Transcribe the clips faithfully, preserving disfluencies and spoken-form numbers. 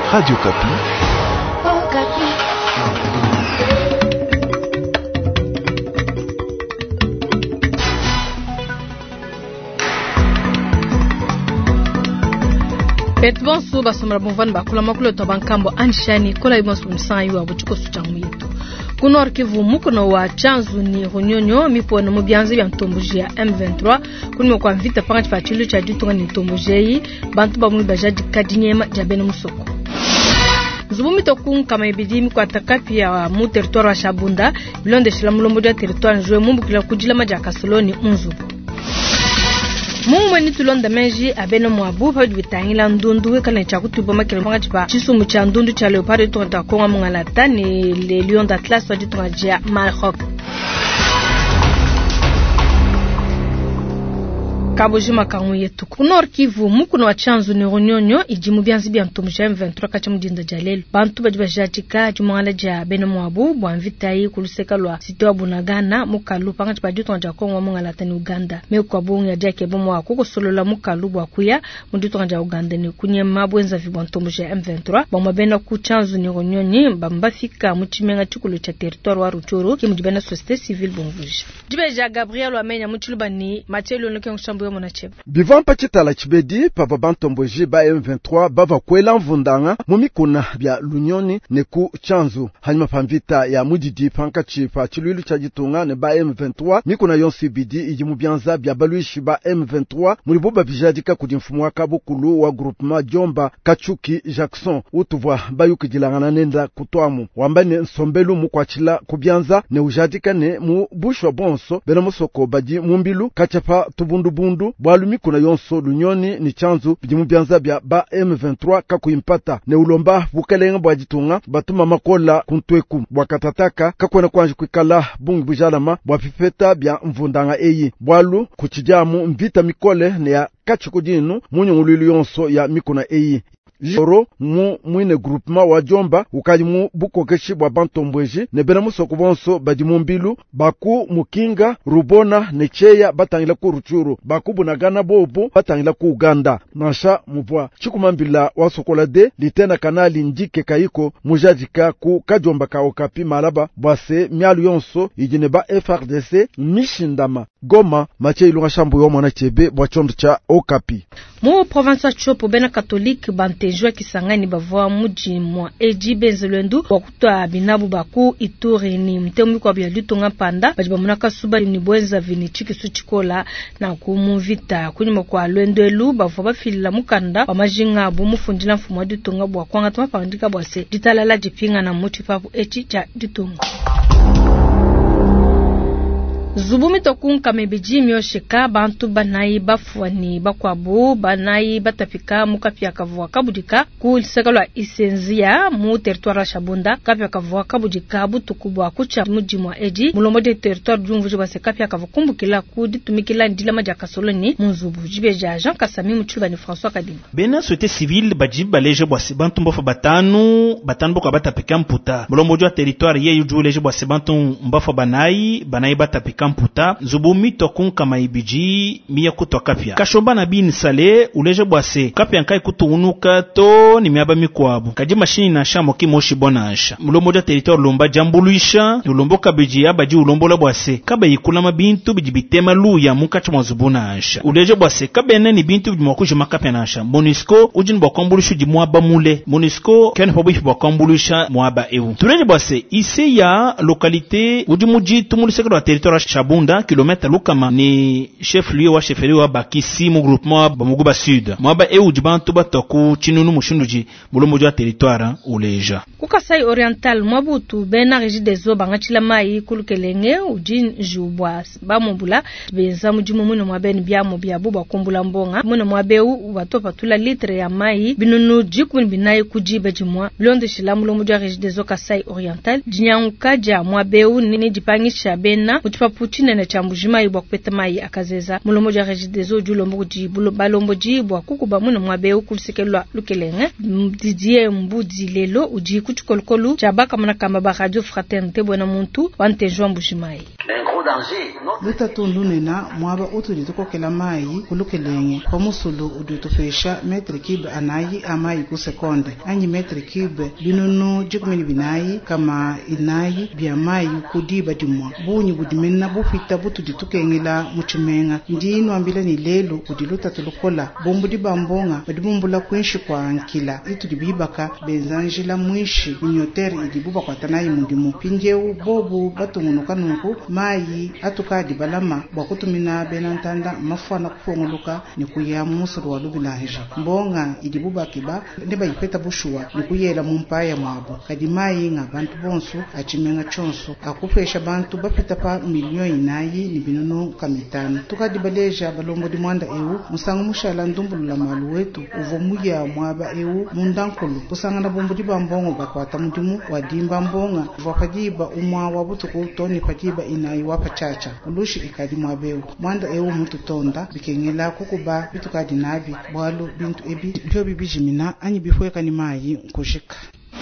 Radio Kapi. Oh, Kapi. Petbon suba somra bonvan ba kula makulo to bankambo anshani kola imonsu msanyi wa buchiko suchangu yetu. Kuno Kivu mukono wa chanzu ni runyonyo mipo na mubyanzi bya ntombujia M vingt-trois kuno kwa vita panga pachilu cha ditonga ni ntombujei bantu ba mu bajaji kadinyema jabena musoko. Zubumi tokun kama ibidimi kwa takapi ya mu territoire wa Shabunda bilonde shilamulombo ya territoire njwe mumbu kila kujila maja kasoloni unzubu. Mungu ni tulonda menji abena mwabu pa bitangila ndundu kana chakutu boma kile mwanga chipa chisumu cha ndundu cha leopard to ta konga mungalata ni le lion d'Atlas wadi to ajia Maroc. Kabojima kangu yetu kunor Kivu mukuno wa chanzu ni runyonyo ijimu byanzi bya ntomusha M vingt-trois kacha mjinda jalelu bantu bajiba jatika jumangala ja bena mwabu bwanvita yi kuluseka lwa sitwa bunagana mukalu panga chipaju tonja kongo mungala tani Uganda me kwa bunga jake bomo wa kuko solola mukalu bwa kuya mundu tonja Uganda ni kunye mabwenza vibwa ntomusha M vingt-trois bwa bena ku chanzu ni runyonyi bambafika muchimenga chukulu cha territoire wa Ruchuru kimujibena société civile bonvuja jibe ja Gabriel wamenya muchuluba ni Mathieu Loke ngshambu Bivan pachitala chibedi papa bantomboji ba M vingt-trois bava kwela mvundanga mumikuna bya lunyoni neku chanzu hanyuma pamvita ya mudidi panka chipa chilwilu chajitunga ne ba M vingt-trois mikuna yonsi bidi ijimu byanza bya baluishi ba M vingt-trois muri buba bijadika kudimfumu wa kabukulu wa groupement Jomba Kachuki Jackson utuvwa bayuki jilangana nenda kutwamu wambane nsombelu mukwachila kubyanza ne ujadika ne mu bushwa bonso bena musoko baji mumbilu kachapa tubundu bundu bwalumi kuna yonso lunyoni ni chanzu bijimu byanza bya ba M vingt-trois kakuimpata ne ulomba bukelenga bwajitunga batuma makola kuntweku bwakatataka kakwena kwanje kwikala bungi bujalama bwapipeta bya mvundanga eyi bwalu kuchijamu mvita mikole ne ya kachukudinu munyungululu yonso ya mikuna eyi Joro mu mwine groupement wa Jomba ukaji mu bukokeshi bwa bantombweji ne bena musoko bonso badi mumbilu baku mukinga rubona necheya batangila ku Ruchuru baku bunagana bobo batangila ku Uganda nasha mubwa chikumambila wasokola de litena kanali njike kaiko mujajika ku Kajomba ka Okapi malaba bwase myalu yonso ijine ba F R D C mishindama Goma mache ilunga shambu yo mwana chebe bwa chondo cha Okapi mu province chopo bena catholique bantejwa kisangani bavwa muji mwa eji benzelendu wakutwa binabu baku Ituri ni mtemu kwa bya lutonga panda bajiba munaka suba ni bwenza vini chiki suchikola na kumuvita kunyuma kwa lwendelu bavwa bafilila mukanda bamajinga bu mufundila mfumo dutonga bwa kwanga tuma pandika bwase ditalala jipinga na muti papu echi cha dutonga. Zubumi tokun kamebiji myoshika bantu banayi bafuani bakwabu banayi batapika mukapya kavwa kabudika ku sekalwa isenzia mu territoire Shabunda kapya kavwa kabudika butukubwa kucha muji mwa eji mulombo de territoire dumvuje base kapya kavukumbukila ku ditumikila ndila maja kasoloni munzubu jibeja Jean Kasami muchuba ni François Kadima bena société civile bajiba leje bwase bantu mbofa batanu batanu boko batapika mputa mulombo de territoire ye yuju leje bwase bantu mbofa banayi banayi batapika mputa zubumi tokun kama ibiji miya kuto kapya kashomba na bin sale uleje bwase kapya nkai kutuunuka to ni miaba mikwabu kaji mashini na shamo kimoshi bonasha mulombo ja territoire lomba jambuluisha ulombo kabiji abaji ulombo la bwase kaba yikula mabintu bijibitema luya mukacha mwazubunasha uleje bwase kabene ni bintu bijimwakuje makapya nasha Monisco ujin bokombulishu jimwaba mule Monisco kene pobishi bokombulisha mwaba ewu tuleje bwase ise ya localité ujimuji tumuliseka wa territoire Shabunda kilomita lukama ni chef lieu wa chefferie wa Bakisi mu groupement Bamuguba Sud mwaba ewu jibantu batoku chinunu mushunduji mulombo wa territoire uleja kukasai oriental mwabutu bena régie des eaux bangachila mai kulukelenge ujin jubwa bamubula benza mujimu muno mwabeni byamo byabu bakumbula mbonga muno mwabeu watopa tula litre ya mai binunu jikun binayi kujiba jimwa londo shilamu mulombo wa régie des eaux kasai oriental jinyanguka ja mwabeu nini jipangisha bena utipapuchine na chambujima ibwa kupeta mai akazeza mulomo ja régie des eaux julombo kujibulo balombo jibwa kukuba muno mwabeu kulisekelwa lukelenge Didier Mbudi lelo uji kuchukolkolu chabaka mana kamba ba radio fraternité bona muntu wante jwa mbujimai. L'ingro luta tundunena mwaba utuli tukokela mai kulukelenge kwa musulu udutufesha metri kibe anayi amayi ku sekonde anyi metri kibe binunu jikumini binayi kama inayi bya mai kudiba dimwa bunyi budimena bufita butudi tukengela muchimenga ndino ambile ni lelo kudiluta tulukola bombu dibambonga badibumbula kwenshi kwa ankila itu dibibaka benzanjila mwishi nyoteri idibuba kwa tanayi mundimu pinjeu bobu batumunuka nunku mai atukadi balama bakutumina benantanda mafana kufonguluka ni kuya musuru walubinaheja mbonga idibuba kiba ndeba ipeta bushua ni kuyela mumpaya mwabo kadi mai nga bantu bonsu achimenga chonso akufesha bantu bapita pa milioni inayi ni binunu kamitano tukadi baleja balombo di mwanda ewu musangu mushala ndumbulula malu wetu uvomuya mwaba ewu mundankulu kusanga na bombo di bambongo bakwata mudimu wadimba mbonga vapajiba umwa wabutuku toni pajiba inayi wapachacha ulushi ikadi mwabeu mwanda ewu mutu tonda bikengela kukuba bitukadi nabi bwalu bintu ebi byo bibijimina anyi bifweka ni mayi nkushika.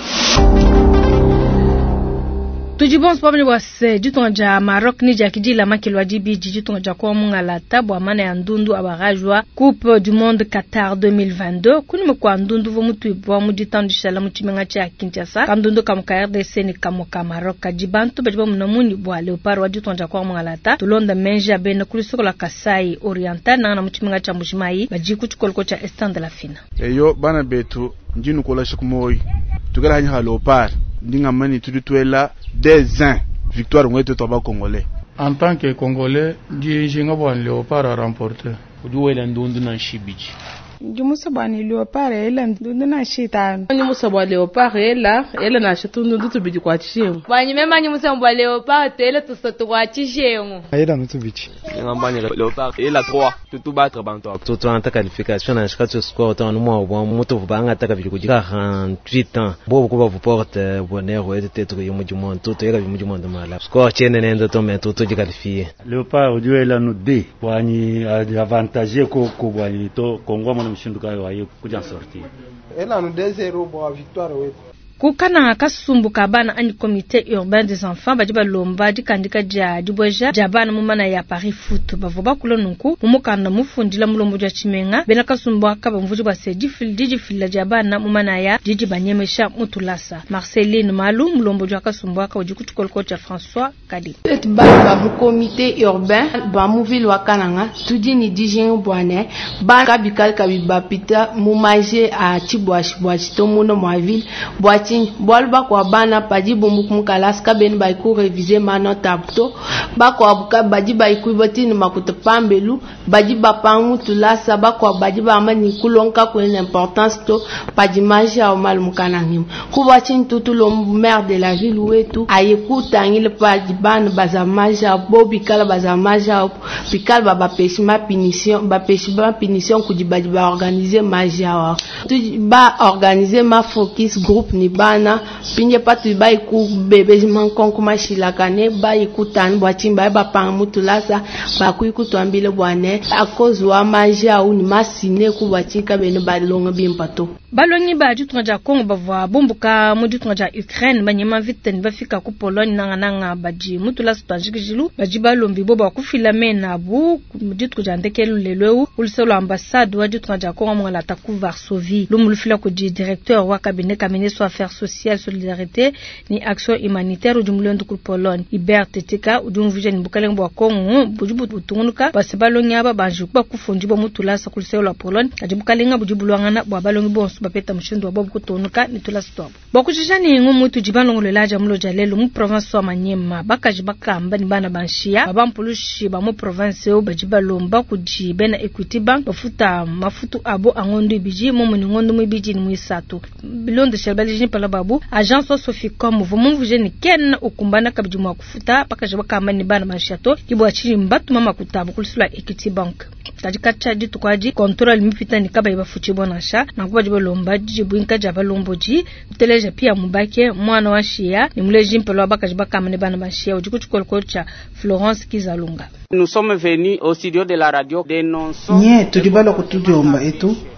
Tujibons pabni wase jitonja Maroc ni jakidila makilwa jibi jitonja kwa munga la tabu amana ya ndundu abarajwa Coupe du Monde Qatar deux mille vingt-deux kuni mkwa ndundu vomutu ibwa mujitandu shala mchimenga cha Kinshasa kandundu kamuka R D C ni kamuka Maroc kajibantu bajiba mnamuni bwa leopard wa jitonja kwa munga la ta tulonda menja bena kulisoko la Kasai Oriental na mchimenga cha Mbujimayi bajiku chukolko cha Estan de la Fina eyo bana betu njinu kola shikumoyi tukala hanya leopard ndinga mani tudutwela des ans victoire ngweto toba congolais en tant que congolais di jinga bon leopard a remporté uduwela ndundu na shibiji Jumusa bani leopard ela ndundu na shita ni musa bwa leopard ela ela na shitundu ndutu biji kwa chishengo bani mema ni musa bwa leopard ela tusoto kwa chishengo ela ndutu biji ngambani leopard ela trois tutu battre banto tutu anta qualification na shikatu score ton mo bo mutu banga taka biji kujika quarante-huit ans bo ko ba porte bonheur et tetu yo mujumon tutu ela mujumon de mala score chene nendo to me tutu qualifié leopard duela no d bani avantage ko ko bani to Kongo mshinduka wayo kuja sorti ela no deux zéro bo victoire wetu kukana kasumbuka bana ani comité urbain des enfants bajiba lomba dikandika ja dibweja jabana mumana ya Paris foot bavoba kulo nunku mumukana mufundila mulombo ja chimenga bena kasumbuka kaba mvuji ba seji fil diji fil jabana mumana ya diji banyemesha mutulasa Marceline Malou mulombo ja kasumbuka ka ujikutukol coach François Kadi et ba mu comité urbain ba mu ville wakananga tudi ni dijin bwane ba kabikal kabiba pita mu manger a tibwashi bwashi to muno ma ville bwachi bolba kwa bana paji bumbuku mukalaska ben ba ku réviser mano tabto ba kwa buka baji ba ku botini makuta pambelu baji ba pamu tulasa ba kwa baji ba mani kulonka ko l'importance to paji maja au mal mukanangim ku bwachi tutu lo maire de la ville wetu ayekuta ngile paji ban bazamaja bobi kala bazamaja pikal ba ba pesima punition ba pesima punition ku dibaji ba organiser maja tu ba organiser ma focus group ni bana pinje patu bai ku bebe man konku mashila kane bai ku tan bwachi bai ba pang mutulasa ba ku ku twambile bwane akozwa maja uni masine ku bwachi ka bene ba longa bimpato balongi ba jutunga ja Kongo bavwa bombuka mujutunga ja Ukraine banyema viten bafika ku Pologne nanga nanga baji mutulasa twanjikijilu baji balombi boba ku filamena bu mujutunga ja ndekelu lelweu uliselo ambassade wa jutunga ja Kongo mwala ta ku Varsovie lumulufila ku directeur wa cabinet kamene so affaires sociales solidarité ni action humanitaire ujumulendo ku Pologne Iberte Tika udumvije ni bukale ngwa Kongo bujubu utungunuka basebalonya aba banju kwa kufonjibo mutulasa ku liselo la Pologne ajibukale nga bujubulwangana bwa balongi bon bapeta mshindo wabo kutonuka nitulasa tobo bokujijani ngumutu jibano lelaja mulo jalelo mu province wa Manyema bakaji bakamba ni bana banshia babampulushi ba mu province yo bajibalomba kujibena Equity Bank bafuta mafutu abo angondo ibiji mu ngondo mu ibiji ni muisatu bilondo shalbaliji pala babu agence Soficom vumu vujeni ken ukumbana kabijumwa kufuta bakaji bakamba ni bana banshiato kibwa chiri mbatu mama kutabu kulisula Equity Bank tajikacha jitu kwaji control mipita ni kaba ibafuchi bonasha na kuba jibalomba jibwinka jabalomboji teleja pia mubake mwana wa shia ni muleji mpelo abaka jibaka mane bana bashia ujikuchukolkocha Florence Kizalunga. Nous sommes venus au studio de la radio dénonçons nye tudibalo kutudiomba etu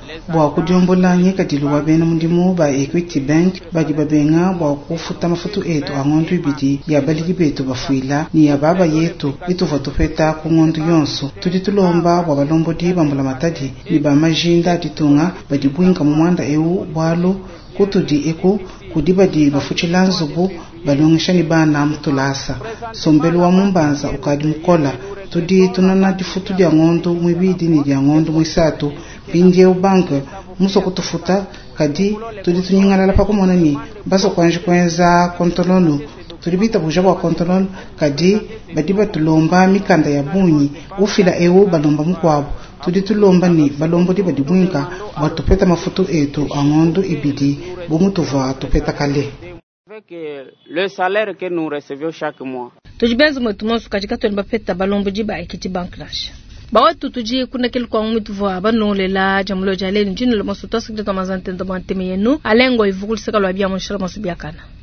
bwa kudiombola nyeka diluwa bena mundimu ba Equity Bank badi babenga bwa kufuta mafutu etu angondu ibidi ya baligi betu bafuila ni ya baba yetu ituva tupeta ku ngondu yonso tudi tulomba bwa balombo di bambula matadi ni ba majinda ditunga badi buinga mu mwanda ewu bwalo kutudi eko kudiba di bafuchilanzubu balongisha ni bana mtulasa sombelu wa mumbanza ukadi mkola tudi tunana difutu dia ngondo mwibidi ni dia ngondo mwisatu bindie ubanke muso kutufuta kadi tudi tunyingala lapa kumona ni baso kwanji kwenza kontolonu tudi bita buja kwa kontolonu kadi badiba tulomba mikanda ya bunyi ufila ewu balomba mkwabo tudi tulomba ni balombo di badibwinka batupeta mafutu etu angondo ibidi bumutuva tupeta kale le salaire que nous recevions chaque mois. Tujibenzo mtumosu katika tulimba peta balombo jiba Equity Bank Nash. Bawatu tuji kuna kile kwa mtuva banole la jamulo jaleni jinu lo masu tosikita mazante ndo manteme yenu alengo ivukul seka lo abia monshira masu biakana.